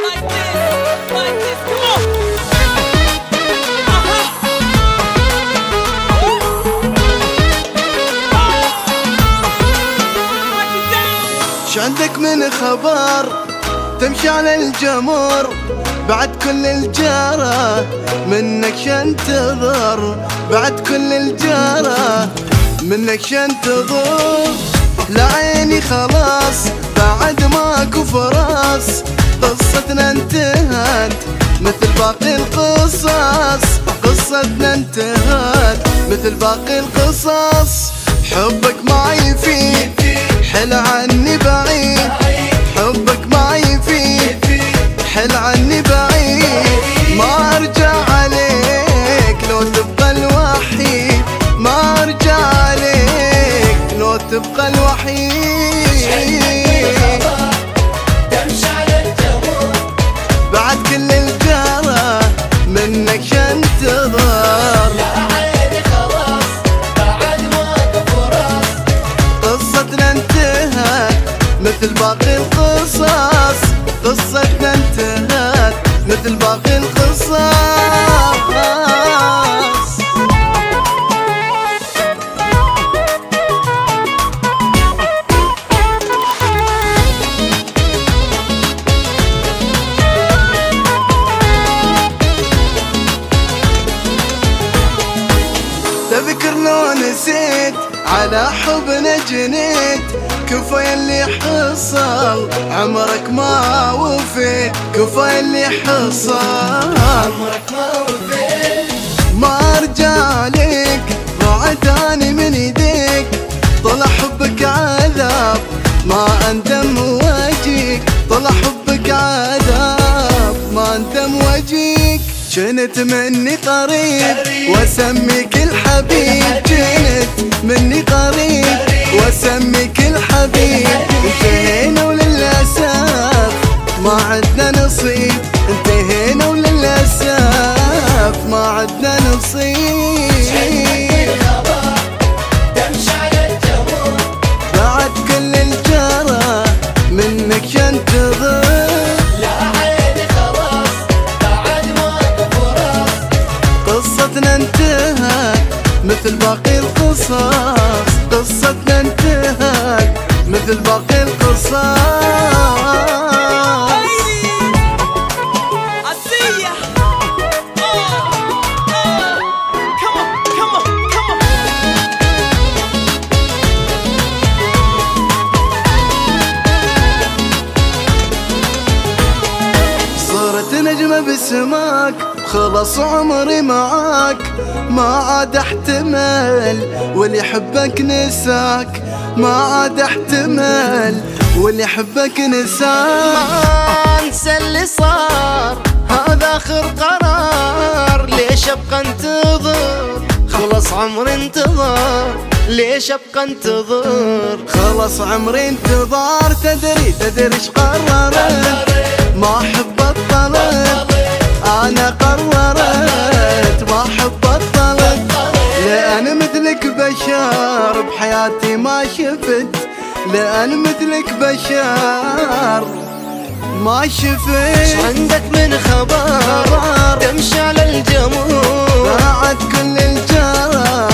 شعندك من خبر تمشي على الجمر بعد كل الجارة منك شنتظر، بعد كل الجارة منك شنتظر. لعيني خلاص بعد ماكو فرص، قصتنا انتهت مثل باقي القصص، قصتنا انتهت مثل باقي القصص. حبك معي فيه حل عني بعيد، حبك معي فيه حل عني بعيد. ما ارجع عليك لو تبقى الوحيد، ما ارجع عليك لو تبقى الوحيد. تمشي على الجمر بعد كل الجارة منك شنتظر. يا عيني خلاص بعد ماكو فرص، قصتنا انتهت مثل باقي القصص، قصتنا انتهت مثل باقي القصص. تذكر لو نسيت على حبنا جنيت، كفاية اللي حصل عمرك ما وفيت، كفاية اللي حصل عمرك ما وفيت. ما ارجع لك بعداني من ايديك، طلع حبك عذاب ما اندم وجيك، طلع حبك عذاب ما اندم وجيك. جنت مني قريب واسميك الحبيب، جنت مني قريب واسميك الحبيب. انتهينا وللاسف ما عدنا نصيب، انتهينا وللاسف ما عدنا نصيب. تمشي على الجمر بعد كل الجارة منك شنتظر. يا عيني خلاص بعد ماكو فرص، قصتنا انتهت مثل باقي القصص، قصتنا انتهت مثل باقي القصص. صرت نجمة بسماك خلص عمري معاك، ما عاد احتمل واللي يحبك نساك، ما عاد احتمل واللي يحبك نساك. ما انسى اللي صار هذا اخر قرار، ليش ابقى انتظر خلص عمري انتظار، ليش ابقى انتظر خلص عمري انتظار. تدري ايش قررت؟ ما احب الطلب، انا قررت ما احب الطلب. لان مثلك بشر بحياتي ما شفت، لان مثلك بشر ما شفت. عندك من خبر تمشي على الجمر بعد كل الجارة